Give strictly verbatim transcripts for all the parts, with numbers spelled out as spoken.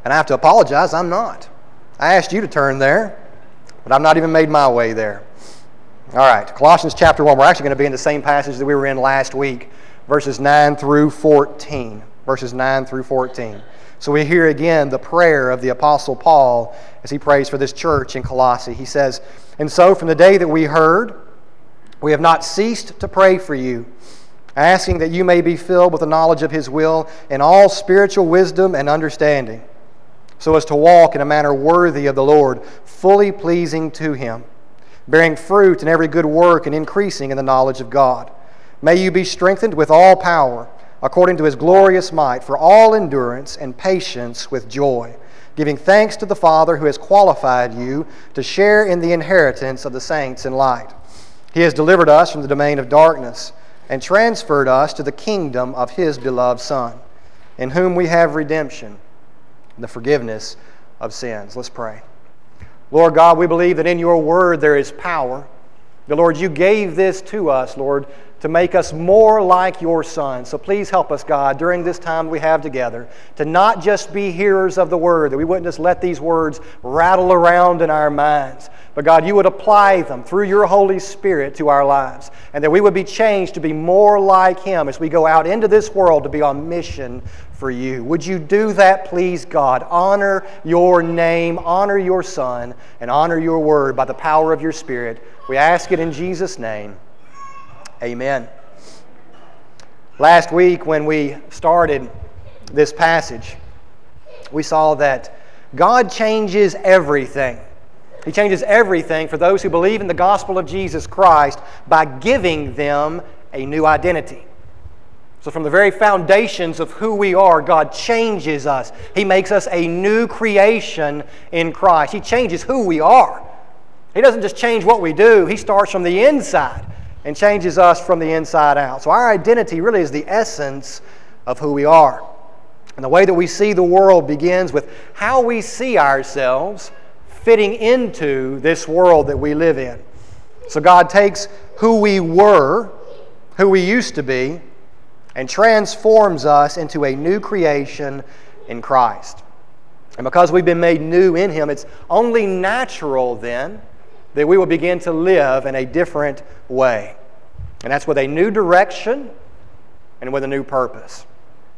And I have to apologize, I'm not. I asked you to turn there, but I've not even made my way there. All right, Colossians chapter one. We're actually going to be in the same passage that we were in last week, verses nine through fourteen. Verses nine through fourteen. So we hear again the prayer of the Apostle Paul as he prays for this church in Colossae. He says, "And so from the day that we heard, we have not ceased to pray for you, asking that you may be filled with the knowledge of His will in all spiritual wisdom and understanding, so as to walk in a manner worthy of the Lord, fully pleasing to Him, bearing fruit in every good work and increasing in the knowledge of God. May you be strengthened with all power, according to His glorious might, for all endurance and patience with joy, giving thanks to the Father who has qualified you to share in the inheritance of the saints in light. He has delivered us from the domain of darkness and transferred us to the kingdom of His beloved Son, in whom we have redemption, the forgiveness of sins." Let's pray. Lord God, we believe that in Your Word there is power. The Lord, You gave this to us, Lord, to make us more like Your Son. So please help us, God, during this time we have together, to not just be hearers of the Word, that we wouldn't just let these words rattle around in our minds, but God, You would apply them through Your Holy Spirit to our lives, and that we would be changed to be more like Him as we go out into this world to be on mission for You. Would You do that, please, God? Honor Your name, honor Your Son, and honor Your Word by the power of Your Spirit. We ask it in Jesus' name. Amen. Last week when we started this passage, we saw that God changes everything. He changes everything for those who believe in the gospel of Jesus Christ by giving them a new identity. So from the very foundations of who we are, God changes us. He makes us a new creation in Christ. He changes who we are. He doesn't just change what we do. He starts from the inside and changes us from the inside out. So our identity really is the essence of who we are. And the way that we see the world begins with how we see ourselves fitting into this world that we live in. So God takes who we were, who we used to be, and transforms us into a new creation in Christ. And because we've been made new in Him, it's only natural then that we will begin to live in a different way. And that's with a new direction and with a new purpose.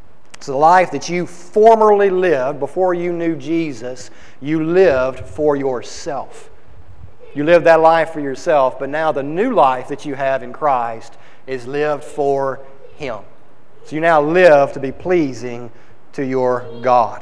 So the life that you formerly lived before you knew Jesus, you lived for yourself. You lived that life for yourself, but now the new life that you have in Christ is lived for Him. So you now live to be pleasing to your God.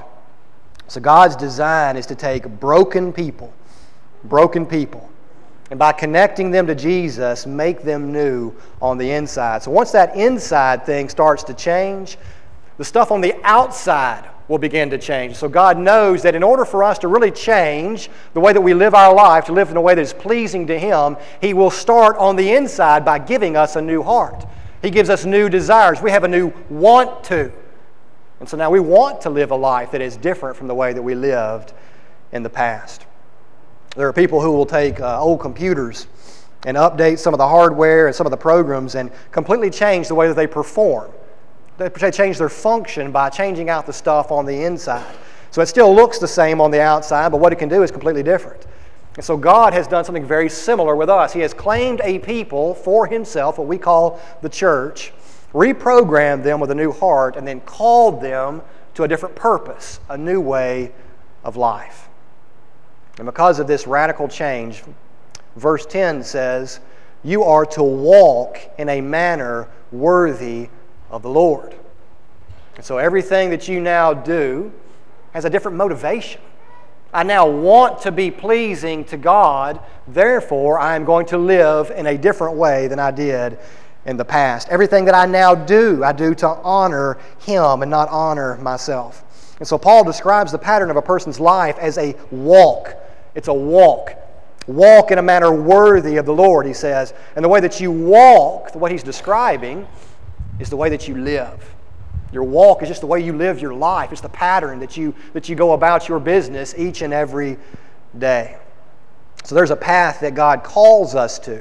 So God's design is to take broken people, broken people, and by connecting them to Jesus, make them new on the inside. So once that inside thing starts to change, the stuff on the outside will begin to change. So God knows that in order for us to really change the way that we live our life, to live in a way that is pleasing to Him, He will start on the inside by giving us a new heart. He gives us new desires. We have a new want to. And so now we want to live a life that is different from the way that we lived in the past. There are people who will take uh, old computers and update some of the hardware and some of the programs and completely change the way that they perform. They change their function by changing out the stuff on the inside. So it still looks the same on the outside, but what it can do is completely different. And so God has done something very similar with us. He has claimed a people for Himself, what we call the church, reprogrammed them with a new heart, and then called them to a different purpose, a new way of life. And because of this radical change, verse ten says, "You are to walk in a manner worthy of the Lord." And so everything that you now do has a different motivation. I now want to be pleasing to God, therefore I am going to live in a different way than I did in the past. Everything that I now do, I do to honor Him and not honor myself. And so Paul describes the pattern of a person's life as a walk. It's a walk. Walk in a manner worthy of the Lord, he says. And the way that you walk, what he's describing, is the way that you live. Your walk is just the way you live your life. It's the pattern that you, that you go about your business each and every day. So there's a path that God calls us to,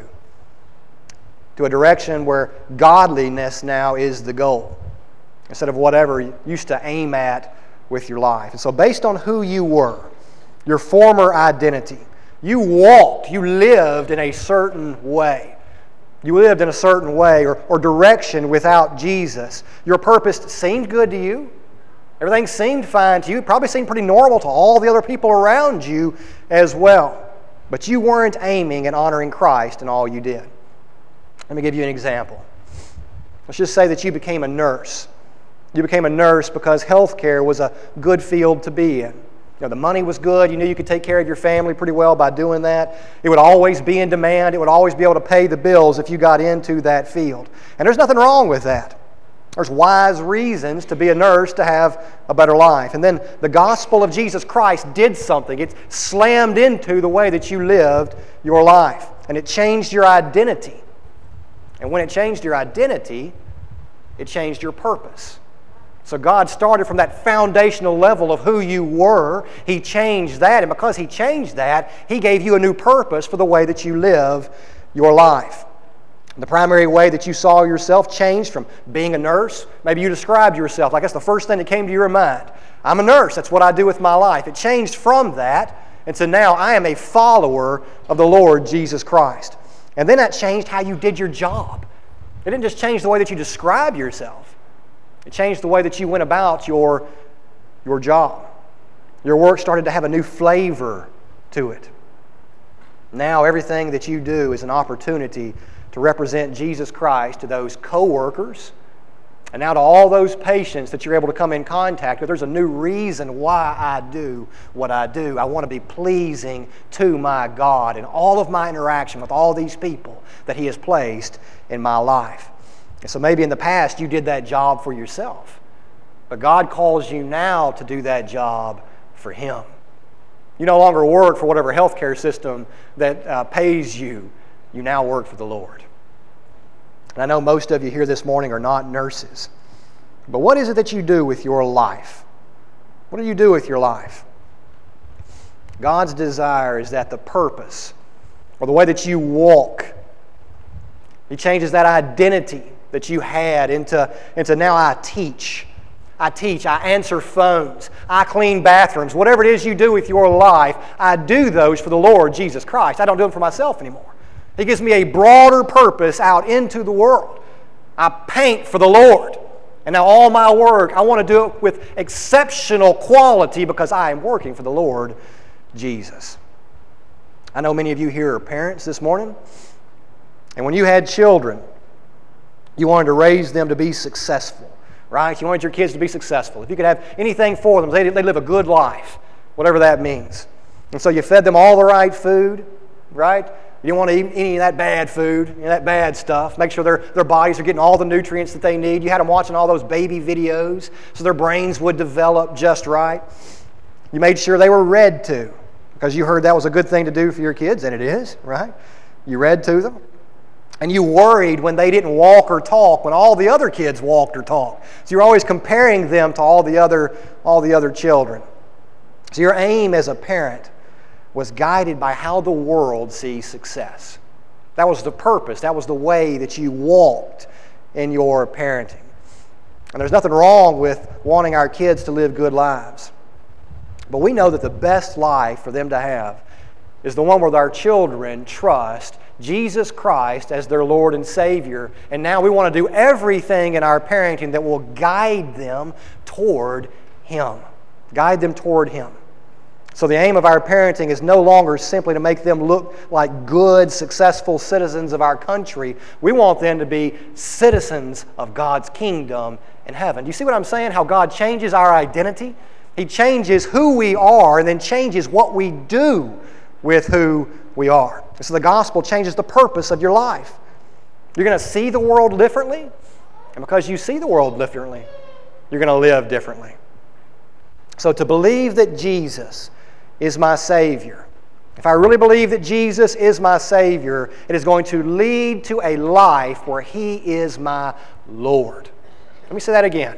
to a direction where godliness now is the goal, instead of whatever you used to aim at with your life. And so based on who you were, your former identity, you walked, you lived in a certain way. You lived in a certain way or, or direction without Jesus. Your purpose seemed good to you. Everything seemed fine to you. It probably seemed pretty normal to all the other people around you as well. But you weren't aiming and honoring Christ in all you did. Let me give you an example. Let's just say that you became a nurse. You became a nurse because healthcare was a good field to be in. You know, the money was good. You knew you could take care of your family pretty well by doing that. It would always be in demand. It would always be able to pay the bills if you got into that field. And there's nothing wrong with that. There's wise reasons to be a nurse to have a better life. And then the gospel of Jesus Christ did something. It slammed into the way that you lived your life. And it changed your identity. And when it changed your identity, it changed your purpose. So God started from that foundational level of who you were. He changed that, and because He changed that, He gave you a new purpose for the way that you live your life. The primary way that you saw yourself changed from being a nurse. Maybe you described yourself like that's the first thing that came to your mind. I'm a nurse. That's what I do with my life. It changed from that, and so now I am a follower of the Lord Jesus Christ. And then that changed how you did your job. It didn't just change the way that you describe yourself. It changed the way that you went about your, your job. Your work started to have a new flavor to it. Now everything that you do is an opportunity to represent Jesus Christ to those co-workers and now to all those patients that you're able to come in contact with. There's a new reason why I do what I do. I want to be pleasing to my God in all of my interaction with all these people that He has placed in my life. And so maybe in the past you did that job for yourself, but God calls you now to do that job for Him. You no longer work for whatever healthcare system that uh, pays you. You now work for the Lord. And I know most of you here this morning are not nurses, but what is it that you do with your life? What do you do with your life? God's desire is that the purpose or the way that you walk, He changes that identity that you had into, into now I teach. I teach, I answer phones, I clean bathrooms. Whatever it is you do with your life, I do those for the Lord Jesus Christ. I don't do them for myself anymore. He gives me a broader purpose out into the world. I paint for the Lord. And now all my work, I want to do it with exceptional quality because I am working for the Lord Jesus. I know many of you here are parents this morning. And when you had children, you wanted to raise them to be successful, right? You wanted your kids to be successful. If you could have anything for them, they, they live a good life, whatever that means. And so you fed them all the right food, right? You don't want to eat any of that bad food, any of that bad stuff. Make sure their, their bodies are getting all the nutrients that they need. You had them watching all those baby videos so their brains would develop just right. You made sure they were read to because you heard that was a good thing to do for your kids, and it is, right? You read to them. And you worried when they didn't walk or talk when all the other kids walked or talked. So you're always comparing them to all the other, all the other children. So your aim as a parent was guided by how the world sees success. That was the purpose. That was the way that you walked in your parenting. And there's nothing wrong with wanting our kids to live good lives. But we know that the best life for them to have is the one where our children trust Jesus Christ as their Lord and Savior. And now we want to do everything in our parenting that will guide them toward Him. Guide them toward Him. So the aim of our parenting is no longer simply to make them look like good, successful citizens of our country. We want them to be citizens of God's kingdom in heaven. Do you see what I'm saying? How God changes our identity? He changes who we are and then changes what we do with who we are. So the gospel changes the purpose of your life. You're going to see the world differently, and because you see the world differently, you're going to live differently. So to believe that Jesus is my Savior, if I really believe that Jesus is my Savior, it is going to lead to a life where He is my Lord. Let me say that again.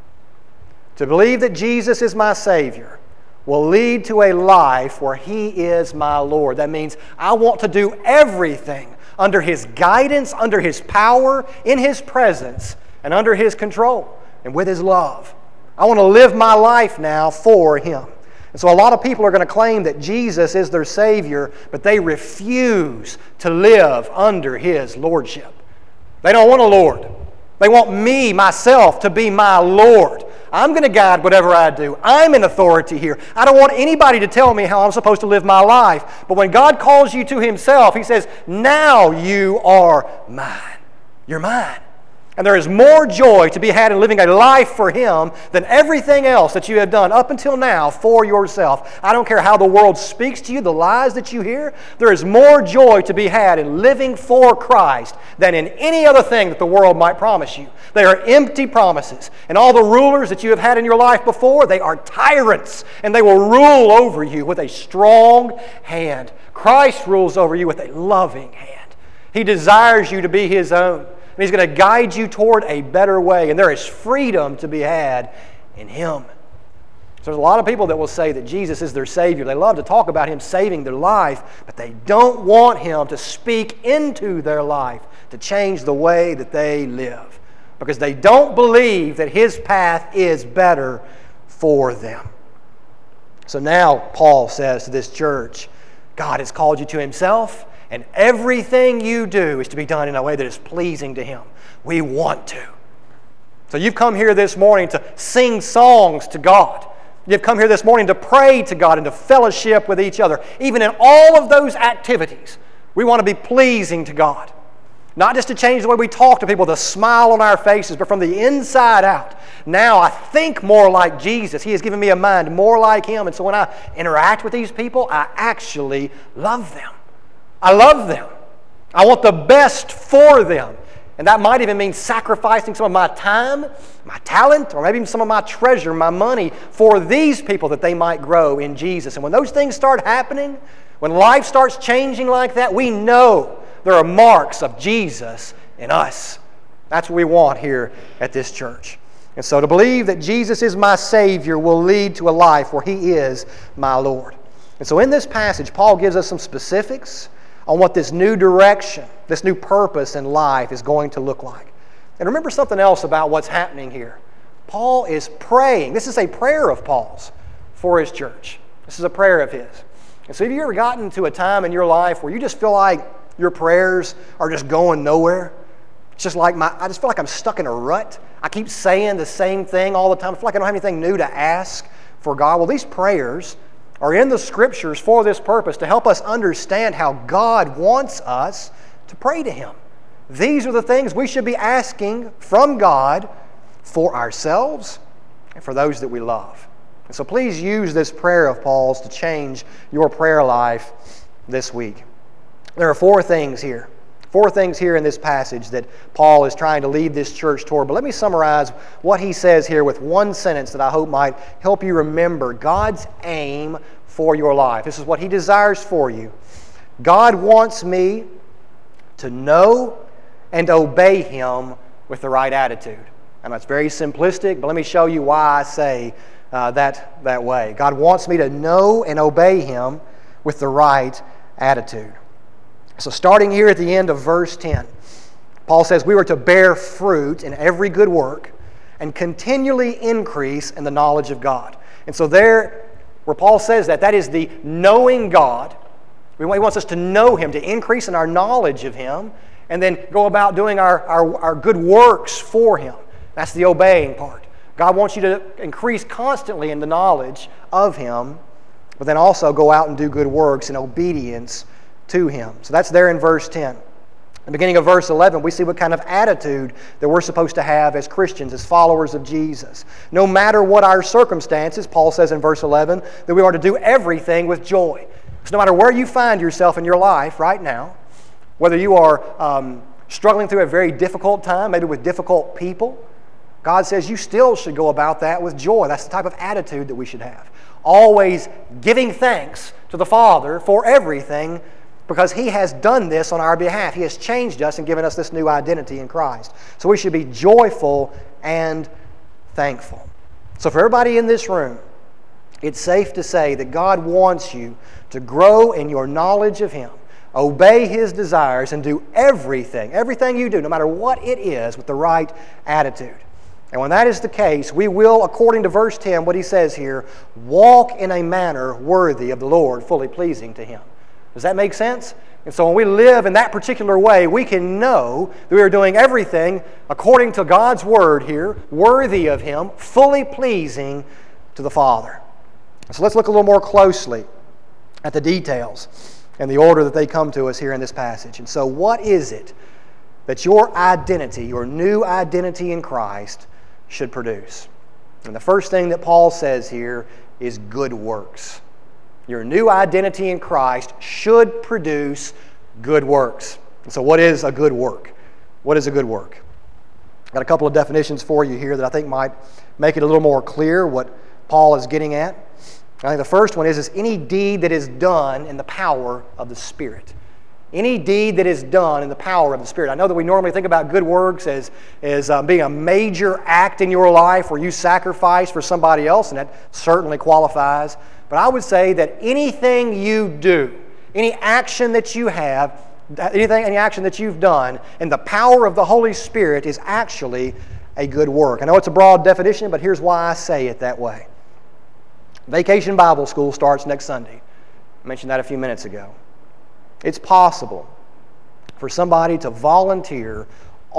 To believe that Jesus is my Savior will lead to a life where He is my Lord. That means I want to do everything under His guidance, under His power, in His presence, and under His control, and with His love. I want to live my life now for Him. And so a lot of people are going to claim that Jesus is their Savior, but they refuse to live under His Lordship. They don't want a Lord. They want me, myself, to be my Lord. I'm going to guide whatever I do. I'm in authority here. I don't want anybody to tell me how I'm supposed to live my life. But when God calls you to Himself, He says, now you are mine. You're mine. And there is more joy to be had in living a life for Him than everything else that you have done up until now for yourself. I don't care how the world speaks to you, the lies that you hear. There is more joy to be had in living for Christ than in any other thing that the world might promise you. They are empty promises. And all the rulers that you have had in your life before, they are tyrants. And they will rule over you with a strong hand. Christ rules over you with a loving hand. He desires you to be His own. And He's going to guide you toward a better way. And there is freedom to be had in Him. So there's a lot of people that will say that Jesus is their Savior. They love to talk about Him saving their life, but they don't want Him to speak into their life to change the way that they live, because they don't believe that His path is better for them. So now Paul says to this church, God has called you to Himself, and everything you do is to be done in a way that is pleasing to Him. We want to. So you've come here this morning to sing songs to God. You've come here this morning to pray to God and to fellowship with each other. Even in all of those activities, we want to be pleasing to God. Not just to change the way we talk to people, the smile on our faces, but from the inside out. Now I think more like Jesus. He has given me a mind more like Him. And so when I interact with these people, I actually love them. I love them. I want the best for them. And that might even mean sacrificing some of my time, my talent, or maybe even some of my treasure, my money, for these people that they might grow in Jesus. And when those things start happening, when life starts changing like that, we know there are marks of Jesus in us. That's what we want here at this church. And so to believe that Jesus is my Savior will lead to a life where He is my Lord. And so in this passage, Paul gives us some specifics on what this new direction, this new purpose in life is going to look like. And remember something else about what's happening here. Paul is praying. This is a prayer of Paul's for his church. This is a prayer of his. And so have you ever gotten to a time in your life where you just feel like your prayers are just going nowhere? It's just like my, I just feel like I'm stuck in a rut. I keep saying the same thing all the time. I feel like I don't have anything new to ask for God. Well, these prayers are in the Scriptures for this purpose, to help us understand how God wants us to pray to Him. These are the things we should be asking from God for ourselves and for those that we love. And so please use this prayer of Paul's to change your prayer life this week. There are four things here. Four things here in this passage that Paul is trying to lead this church toward. But let me summarize what he says here with one sentence that I hope might help you remember God's aim for your life. This is what He desires for you. God wants me to know and obey Him with the right attitude. And that's very simplistic, but let me show you why I say uh, that that way. God wants me to know and obey Him with the right attitude. So starting here at the end of verse ten, Paul says we were to bear fruit in every good work and continually increase in the knowledge of God. And so there, where Paul says that, that is the knowing God. He wants us to know Him, to increase in our knowledge of Him, and then go about doing our, our, our good works for Him. That's the obeying part. God wants you to increase constantly in the knowledge of Him, but then also go out and do good works in obedience to Him. So that's there in verse ten. At the beginning of verse eleven, we see what kind of attitude that we're supposed to have as Christians, as followers of Jesus. No matter what our circumstances, Paul says in verse eleven, that we are to do everything with joy. So no matter where you find yourself in your life right now, whether you are um, struggling through a very difficult time, maybe with difficult people, God says you still should go about that with joy. That's the type of attitude that we should have. Always giving thanks to the Father for everything, because He has done this on our behalf. He has changed us and given us this new identity in Christ. So we should be joyful and thankful. So for everybody in this room, it's safe to say that God wants you to grow in your knowledge of Him, obey His desires, and do everything, everything you do, no matter what it is, with the right attitude. And when that is the case, we will, according to verse ten, what he says here, walk in a manner worthy of the Lord, fully pleasing to Him. Does that make sense? And so when we live in that particular way, we can know that we are doing everything according to God's Word here, worthy of Him, fully pleasing to the Father. So let's look a little more closely at the details and the order that they come to us here in this passage. And so what is it that your identity, your new identity in Christ, should produce? And the first thing that Paul says here is good works. Your new identity in Christ should produce good works. And so what is a good work? What is a good work? I've got a couple of definitions for you here that I think might make it a little more clear what Paul is getting at. I think the first one is, is any deed that is done in the power of the Spirit. Any deed that is done in the power of the Spirit. I know that we normally think about good works as, as uh, being a major act in your life where you sacrifice for somebody else, and that certainly qualifies. But I would say that anything you do, any action that you have, anything, any action that you've done in the power of the Holy Spirit is actually a good work. I know it's a broad definition, but here's why I say it that way. Vacation Bible School starts next Sunday. I mentioned that a few minutes ago. It's possible for somebody to volunteer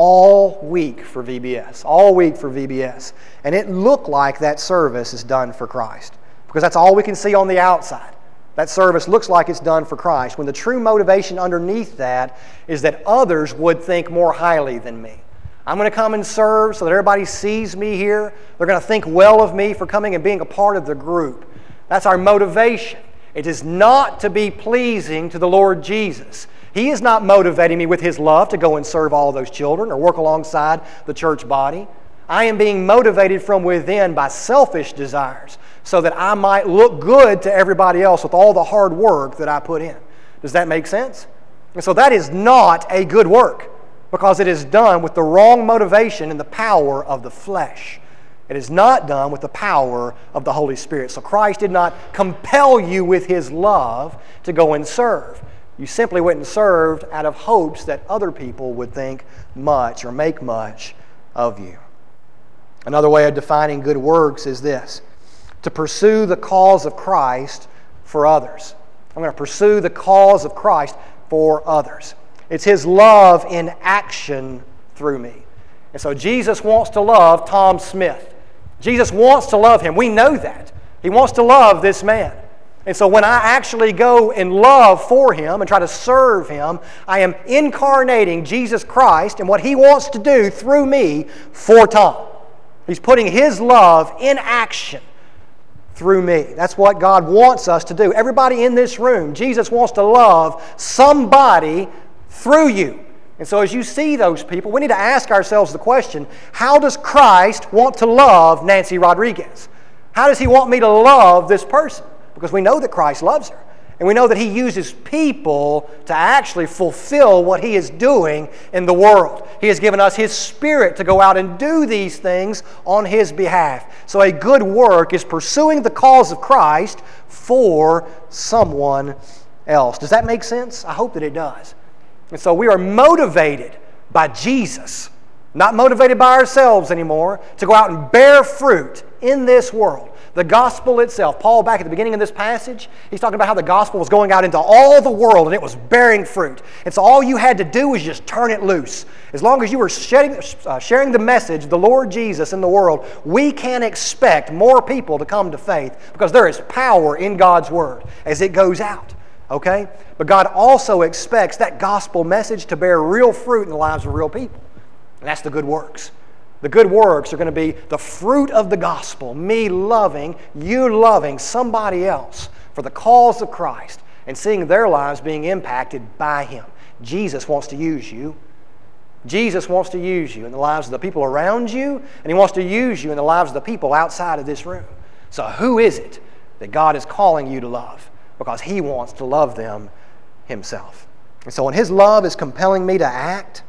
all week for V B S, all week for V B S, and it look like that service is done for Christ, because that's all we can see on the outside. That service looks like it's done for Christ, when the true motivation underneath that is that others would think more highly than me. I'm going to come and serve so that everybody sees me here. They're going to think well of me for coming and being a part of the group. That's our motivation. It is not to be pleasing to the Lord Jesus. He is not motivating me with His love to go and serve all those children or work alongside the church body. I am being motivated from within by selfish desires so that I might look good to everybody else with all the hard work that I put in. Does that make sense? And so that is not a good work, because it is done with the wrong motivation and the power of the flesh. It is not done with the power of the Holy Spirit. So Christ did not compel you with His love to go and serve. You simply went and served out of hopes that other people would think much or make much of you. Another way of defining good works is this: to pursue the cause of Christ for others. I'm going to pursue the cause of Christ for others. It's His love in action through me. And so Jesus wants to love Tom Smith. Jesus wants to love him. We know that. He wants to love this man. And so when I actually go in love for him and try to serve him, I am incarnating Jesus Christ and what He wants to do through me for Tom. He's putting His love in action through me. That's what God wants us to do. Everybody in this room, Jesus wants to love somebody through you. And so as you see those people, we need to ask ourselves the question, how does Christ want to love Nancy Rodriguez? How does He want me to love this person? Because we know that Christ loves her. And we know that He uses people to actually fulfill what He is doing in the world. He has given us His Spirit to go out and do these things on His behalf. So a good work is pursuing the cause of Christ for someone else. Does that make sense? I hope that it does. And so we are motivated by Jesus, not motivated by ourselves anymore, to go out and bear fruit in this world. The gospel itself. Paul, back at the beginning of this passage, he's talking about how the gospel was going out into all the world and it was bearing fruit. And so all you had to do was just turn it loose. As long as you were sharing, uh, sharing the message, the Lord Jesus in the world, we can expect more people to come to faith, because there is power in God's Word as it goes out. Okay? But God also expects that gospel message to bear real fruit in the lives of real people. And that's the good works. The good works are going to be the fruit of the gospel. Me loving, you loving somebody else for the cause of Christ and seeing their lives being impacted by Him. Jesus wants to use you. Jesus wants to use you in the lives of the people around you, and He wants to use you in the lives of the people outside of this room. So who is it that God is calling you to love? Because He wants to love them Himself. And so when His love is compelling me to act,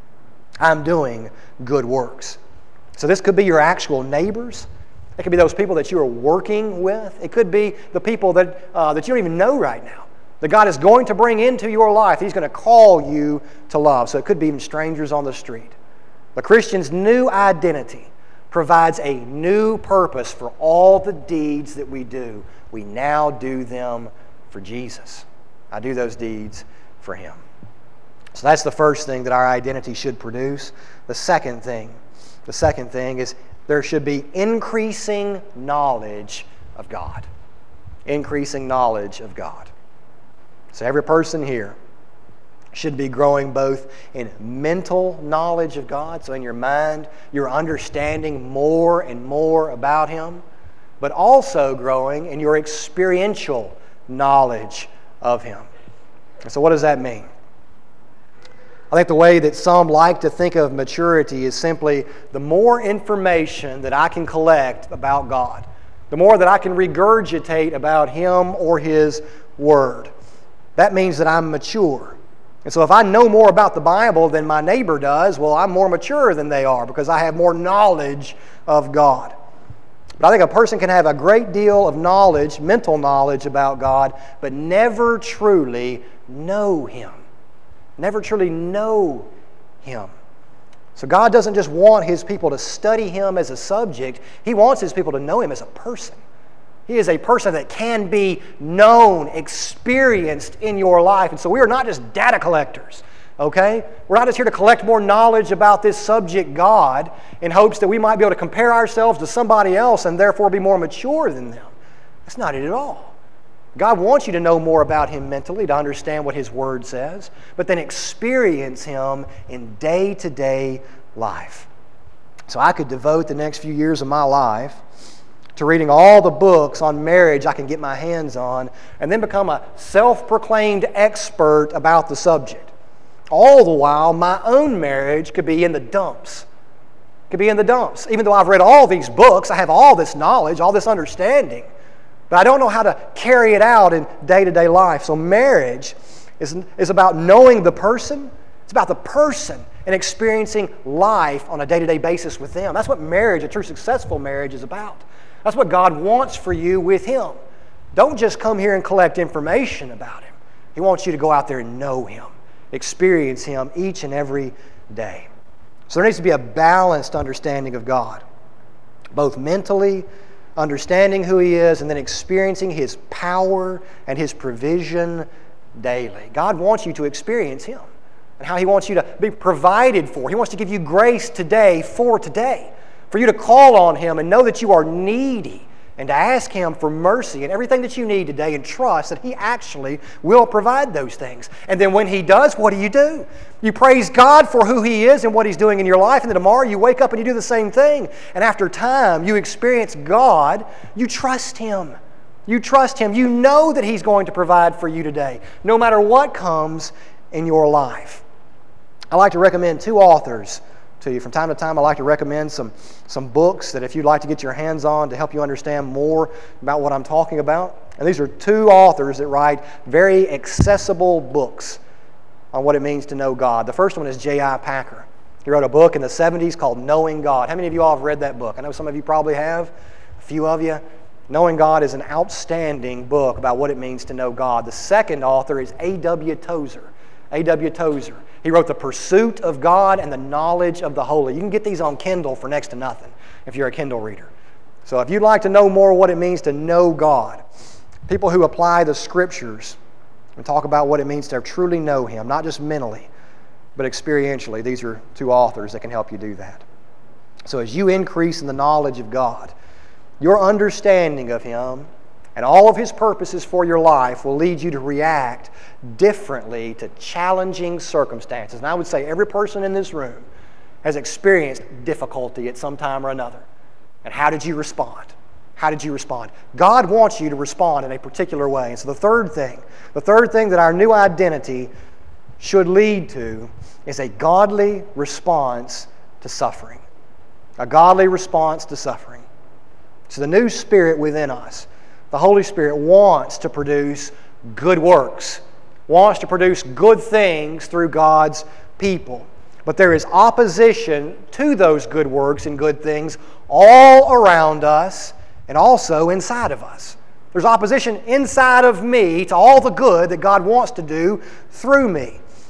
I'm doing good works. So this could be your actual neighbors. It could be those people that you are working with. It could be the people that, uh, that you don't even know right now, that God is going to bring into your life. He's going to call you to love. So it could be even strangers on the street. The Christian's new identity provides a new purpose for all the deeds that we do. We now do them for Jesus. I do those deeds for Him. So that's the first thing that our identity should produce. The second thing, the second thing is there should be increasing knowledge of God. Increasing knowledge of God. So every person here should be growing both in mental knowledge of God, so in your mind you're understanding more and more about Him, but also growing in your experiential knowledge of Him. And so what does that mean? I think the way that some like to think of maturity is simply the more information that I can collect about God, the more that I can regurgitate about Him or His Word. That means that I'm mature. And so if I know more about the Bible than my neighbor does, well, I'm more mature than they are because I have more knowledge of God. But I think a person can have a great deal of knowledge, mental knowledge about God, but never truly know Him. Never truly know Him. So God doesn't just want His people to study Him as a subject. He wants His people to know Him as a person. He is a person that can be known, experienced in your life. And so we are not just data collectors, okay? We're not just here to collect more knowledge about this subject, God, in hopes that we might be able to compare ourselves to somebody else and therefore be more mature than them. That's not it at all. God wants you to know more about Him mentally, to understand what His Word says, but then experience Him in day-to-day life. So I could devote the next few years of my life to reading all the books on marriage I can get my hands on, and then become a self-proclaimed expert about the subject. All the while, my own marriage could be in the dumps. Could be in the dumps. Even though I've read all these books, I have all this knowledge, all this understanding, but I don't know how to carry it out in day-to-day life. So marriage is, is about knowing the person. It's about the person and experiencing life on a day-to-day basis with them. That's what marriage, a true successful marriage, is about. That's what God wants for you with Him. Don't just come here and collect information about Him. He wants you to go out there and know Him, experience Him each and every day. So there needs to be a balanced understanding of God, both mentally, understanding who He is, and then experiencing His power and His provision daily. God wants you to experience Him and how He wants you to be provided for. He wants to give you grace today for today, for you to call on Him and know that you are needy and to ask Him for mercy and everything that you need today and trust that He actually will provide those things. And then when He does, what do you do? You praise God for who He is and what He's doing in your life, and then tomorrow you wake up and you do the same thing. And after time, you experience God, you trust Him. You trust Him. You know that He's going to provide for you today, no matter what comes in your life. I like to recommend two authors to you. From time to time, I like to recommend some, some books that if you'd like to get your hands on to help you understand more about what I'm talking about. And these are two authors that write very accessible books on what it means to know God. The first one is J I Packer. He wrote a book in the seventies called Knowing God. How many of you all have read that book? I know some of you probably have. A few of you. Knowing God is an outstanding book about what it means to know God. The second author is A W Tozer. A W Tozer. He wrote The Pursuit of God and the Knowledge of the Holy. You can get these on Kindle for next to nothing if you're a Kindle reader. So if you'd like to know more what it means to know God, people who apply the Scriptures and talk about what it means to truly know Him, not just mentally, but experientially, these are two authors that can help you do that. So as you increase in the knowledge of God, your understanding of Him and all of His purposes for your life will lead you to react differently to challenging circumstances. And I would say every person in this room has experienced difficulty at some time or another. And how did you respond? How did you respond? God wants you to respond in a particular way. And so the third thing, the third thing that our new identity should lead to is a godly response to suffering. A godly response to suffering. So the new spirit within us, the Holy Spirit, wants to produce good works, wants to produce good things through God's people. But there is opposition to those good works and good things all around us and also inside of us. There's opposition inside of me to all the good that God wants to do through me.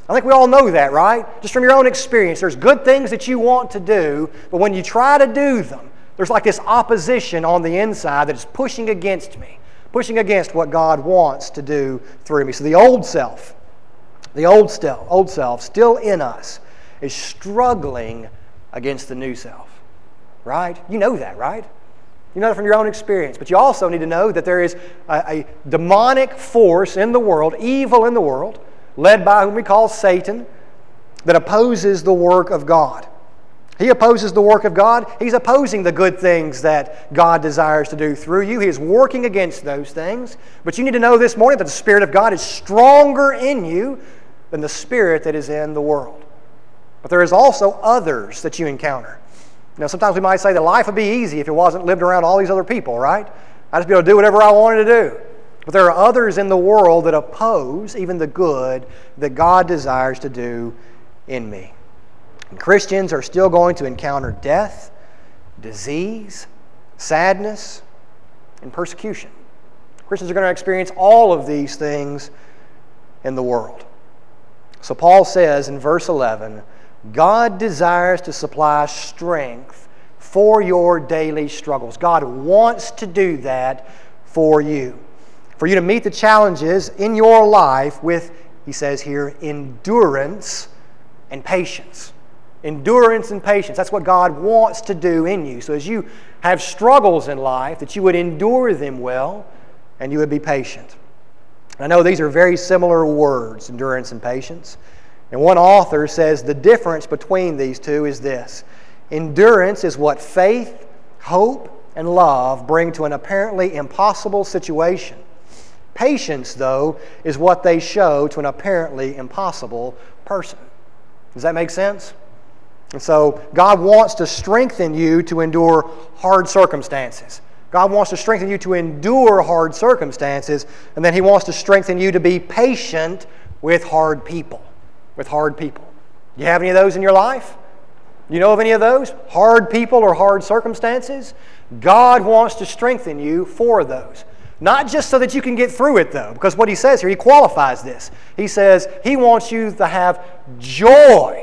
I think we all know that, right? Just from your own experience. There's good things that you want to do, but when you try to do them, there's like this opposition on the inside that is pushing against me, pushing against what God wants to do through me. So the old self, the old self, old self still in us is struggling against the new self, right? You know that, right? You know that from your own experience. But you also need to know that there is a, a demonic force in the world, evil in the world, led by whom we call Satan, that opposes the work of God. He opposes the work of God. He's opposing the good things that God desires to do through you. He is working against those things. But you need to know this morning that the Spirit of God is stronger in you than the spirit that is in the world. But there is also others that you encounter. You know, sometimes we might say that life would be easy if it wasn't lived around all these other people, right? I'd just be able to do whatever I wanted to do. But there are others in the world that oppose even the good that God desires to do in me. And Christians are still going to encounter death, disease, sadness, and persecution. Christians are going to experience all of these things in the world. So Paul says in verse eleven, God desires to supply strength for your daily struggles. God wants to do that for you. For you to meet the challenges in your life with, he says here, endurance and patience. Endurance and patience. That's what God wants to do in you. So as you have struggles in life, that you would endure them well and you would be patient. I know these are very similar words, endurance and patience. And one author says the difference between these two is this. Endurance is what faith, hope, and love bring to an apparently impossible situation. Patience, though, is what they show to an apparently impossible person. Does that make sense? And so God wants to strengthen you to endure hard circumstances. God wants to strengthen you to endure hard circumstances, and then He wants to strengthen you to be patient with hard people. With hard people. Do you have any of those in your life? You know of any of those? Hard people or hard circumstances? God wants to strengthen you for those. Not just so that you can get through it, though, because what He says here, He qualifies this. He says He wants you to have joy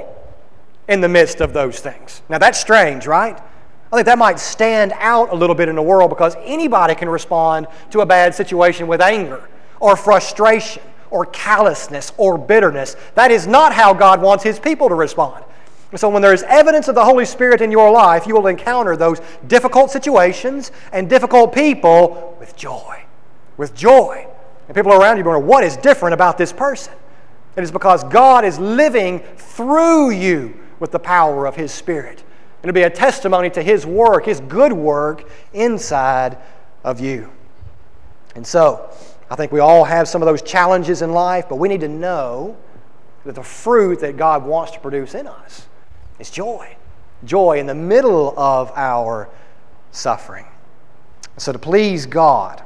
in the midst of those things. Now that's strange, right? I think that might stand out a little bit in the world because anybody can respond to a bad situation with anger or frustration or callousness or bitterness. That is not how God wants His people to respond. And so when there is evidence of the Holy Spirit in your life, you will encounter those difficult situations and difficult people with joy. With joy. And people around you wonder, what is different about this person? It is because God is living through you with the power of His Spirit. It'll be a testimony to His work, His good work inside of you. And so, I think we all have some of those challenges in life, but we need to know that the fruit that God wants to produce in us is joy. Joy in the middle of our suffering. So to please God,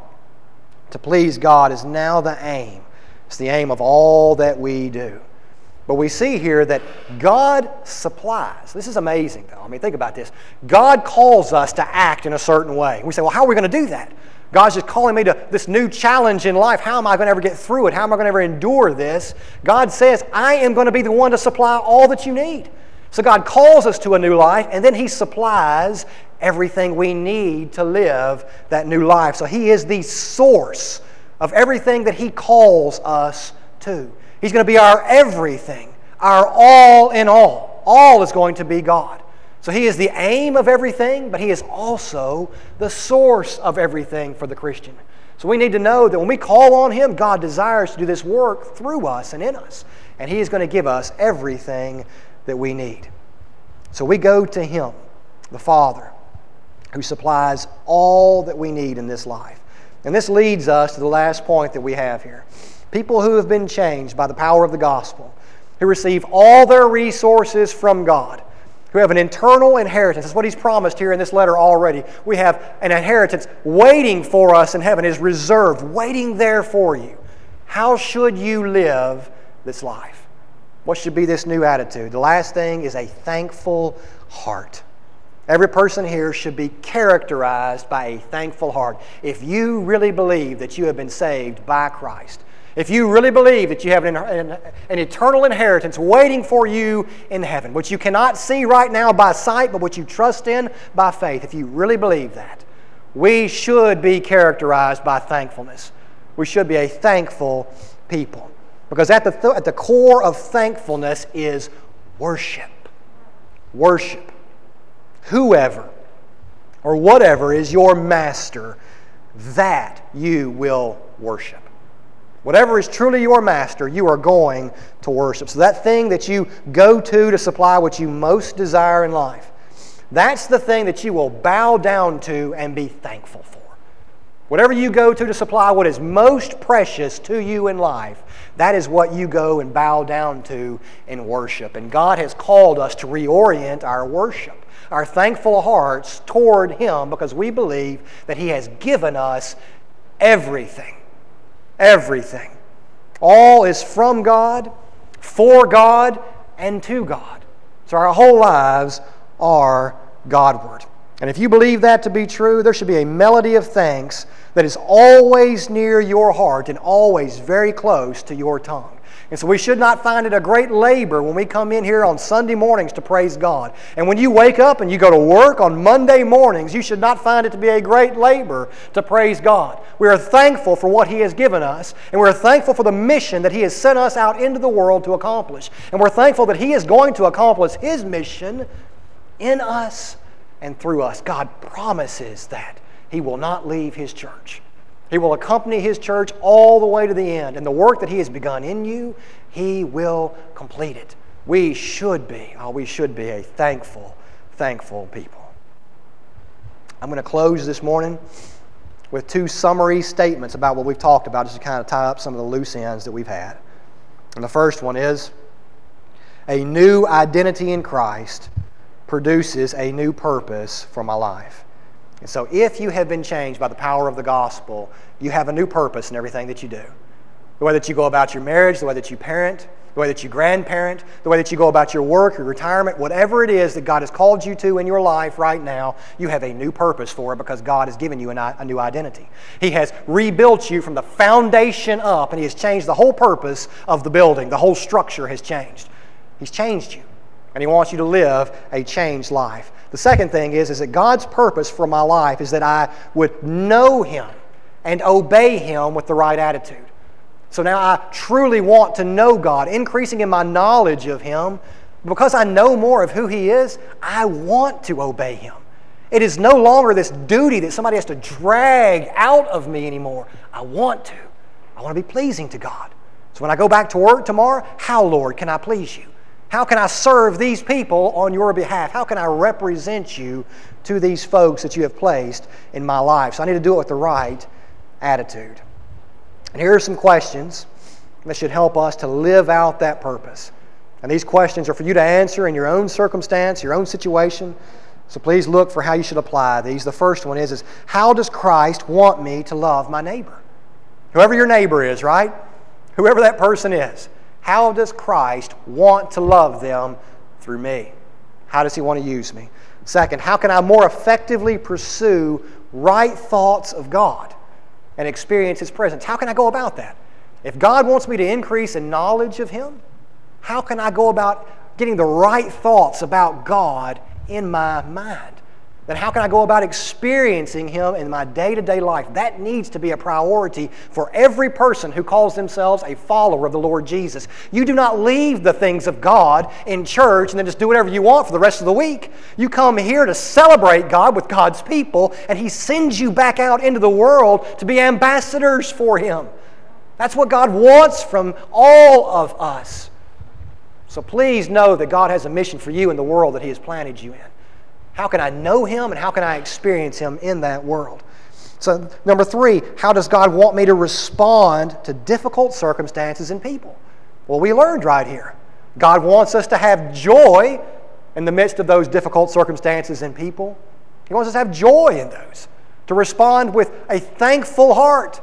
to please God is now the aim. It's the aim of all that we do. But we see here that God supplies. This is amazing, though. I mean, think about this. God calls us to act in a certain way. We say, well, how are we going to do that? God's just calling me to this new challenge in life. How am I going to ever get through it? How am I going to ever endure this? God says, I am going to be the one to supply all that you need. So God calls us to a new life, and then He supplies everything we need to live that new life. So He is the source of everything that He calls us to. He's going to be our everything, our all in all. All is going to be God. So He is the aim of everything, but He is also the source of everything for the Christian. So we need to know that when we call on Him, God desires to do this work through us and in us. And He is going to give us everything that we need. So we go to Him, the Father, who supplies all that we need in this life. And this leads us to the last point that we have here. People who have been changed by the power of the gospel, who receive all their resources from God, who have an eternal inheritance. That's what He's promised here in this letter already. We have an inheritance waiting for us in heaven. It is reserved, waiting there for you. How should you live this life? What should be this new attitude? The last thing is a thankful heart. Every person here should be characterized by a thankful heart. If you really believe that you have been saved by Christ, if you really believe that you have an, an, an eternal inheritance waiting for you in heaven, which you cannot see right now by sight, but which you trust in by faith, if you really believe that, we should be characterized by thankfulness. We should be a thankful people. Because at the, th- at the core of thankfulness is worship. Worship. Whoever or whatever is your master, that you will worship. Whatever is truly your master, you are going to worship. So that thing that you go to to supply what you most desire in life, that's the thing that you will bow down to and be thankful for. Whatever you go to to supply what is most precious to you in life, that is what you go and bow down to in worship. And God has called us to reorient our worship, our thankful hearts toward Him, because we believe that He has given us everything. Everything. All is from God, for God, and to God. So our whole lives are Godward. And if you believe that to be true, there should be a melody of thanks that is always near your heart and always very close to your tongue. And so we should not find it a great labor when we come in here on Sunday mornings to praise God. And when you wake up and you go to work on Monday mornings, you should not find it to be a great labor to praise God. We are thankful for what He has given us, and we're thankful for the mission that He has sent us out into the world to accomplish. And we're thankful that He is going to accomplish His mission in us and through us. God promises that He will not leave His church. He will accompany His church all the way to the end. And the work that He has begun in you, He will complete it. We should be, oh, we should be a thankful, thankful people. I'm going to close this morning with two summary statements about what we've talked about, just to kind of tie up some of the loose ends that we've had. And the first one is, a new identity in Christ produces a new purpose for my life. And so if you have been changed by the power of the gospel, you have a new purpose in everything that you do. The way that you go about your marriage, the way that you parent, the way that you grandparent, the way that you go about your work, your retirement, whatever it is that God has called you to in your life right now, you have a new purpose for it because God has given you a new identity. He has rebuilt you from the foundation up, and He has changed the whole purpose of the building. The whole structure has changed. He's changed you, and He wants you to live a changed life. The second thing is, is that God's purpose for my life is that I would know Him and obey Him with the right attitude. So now I truly want to know God, increasing in my knowledge of Him. Because I know more of who He is, I want to obey Him. It is no longer this duty that somebody has to drag out of me anymore. I want to. I want to be pleasing to God. So when I go back to work tomorrow, how, Lord, can I please You? How can I serve these people on Your behalf? How can I represent You to these folks that You have placed in my life? So I need to do it with the right attitude. And here are some questions that should help us to live out that purpose. And these questions are for you to answer in your own circumstance, your own situation. So please look for how you should apply these. The first one is, is how does Christ want me to love my neighbor? Whoever your neighbor is, right? Whoever that person is. How does Christ want to love them through me? How does He want to use me? Second, how can I more effectively pursue right thoughts of God and experience His presence? How can I go about that? If God wants me to increase in knowledge of Him, how can I go about getting the right thoughts about God in my mind? Then how can I go about experiencing Him in my day-to-day life? That needs to be a priority for every person who calls themselves a follower of the Lord Jesus. You do not leave the things of God in church and then just do whatever you want for the rest of the week. You come here to celebrate God with God's people, and He sends you back out into the world to be ambassadors for Him. That's what God wants from all of us. So please know that God has a mission for you in the world that He has planted you in. How can I know Him and how can I experience Him in that world? So number three, how does God want me to respond to difficult circumstances and people? Well, we learned right here. God wants us to have joy in the midst of those difficult circumstances and people. He wants us to have joy in those, to respond with a thankful heart.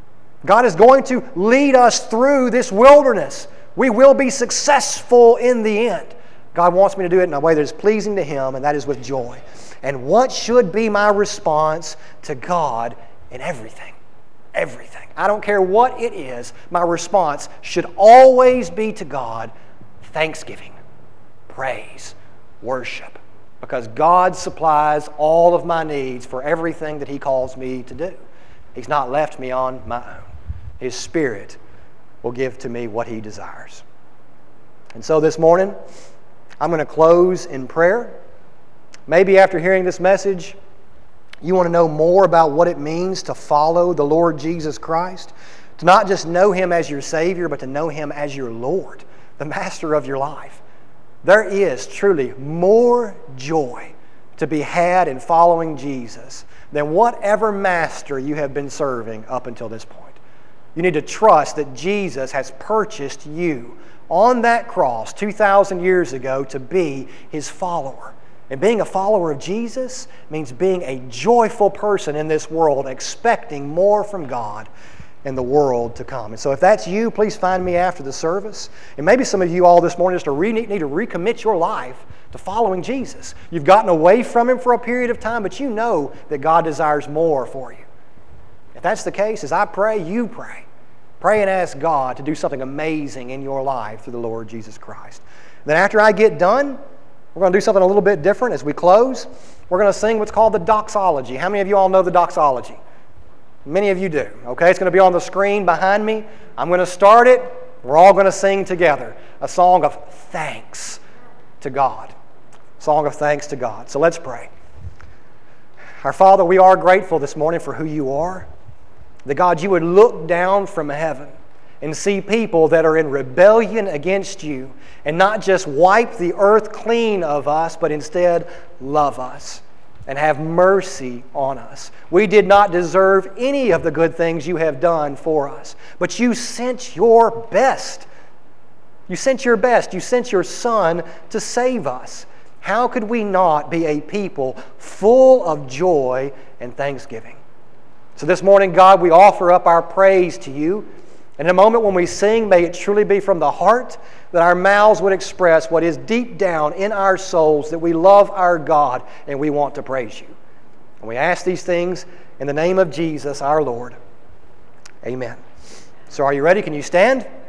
God is going to lead us through this wilderness. We will be successful in the end. God wants me to do it in a way that is pleasing to Him, and that is with joy. And what should be my response to God in everything? everything. I don't care what it is, my response should always be to God thanksgiving, praise, worship. Because God supplies all of my needs for everything that He calls me to do. He's not left me on my own. His Spirit will give to me what He desires. And so this morning, I'm going to close in prayer. Maybe after hearing this message, you want to know more about what it means to follow the Lord Jesus Christ. To not just know Him as your Savior, but to know Him as your Lord, the Master of your life. There is truly more joy to be had in following Jesus than whatever master you have been serving up until this point. You need to trust that Jesus has purchased you on that cross two thousand years ago to be His follower. And being a follower of Jesus means being a joyful person in this world, expecting more from God in the world to come. And so if that's you, please find me after the service. And maybe some of you all this morning just to re- need to recommit your life to following Jesus. You've gotten away from Him for a period of time, but you know that God desires more for you. If that's the case, as I pray, you pray. Pray and ask God to do something amazing in your life through the Lord Jesus Christ. Then after I get done, we're going to do something a little bit different as we close. We're going to sing what's called the doxology. How many of you all know the doxology? Many of you do. Okay, it's going to be on the screen behind me. I'm going to start it. We're all going to sing together a song of thanks to God. Song of thanks to God. So let's pray. Our Father, we are grateful this morning for who You are. That God, You would look down from heaven and see people that are in rebellion against You and not just wipe the earth clean of us, but instead love us and have mercy on us. We did not deserve any of the good things You have done for us, but You sent Your best. You sent Your best. You sent Your Son to save us. How could we not be a people full of joy and thanksgiving? So this morning, God, we offer up our praise to You. And in a moment when we sing, may it truly be from the heart that our mouths would express what is deep down in our souls, that we love our God and we want to praise You. And we ask these things in the name of Jesus, our Lord. Amen. So are you ready? Can you stand?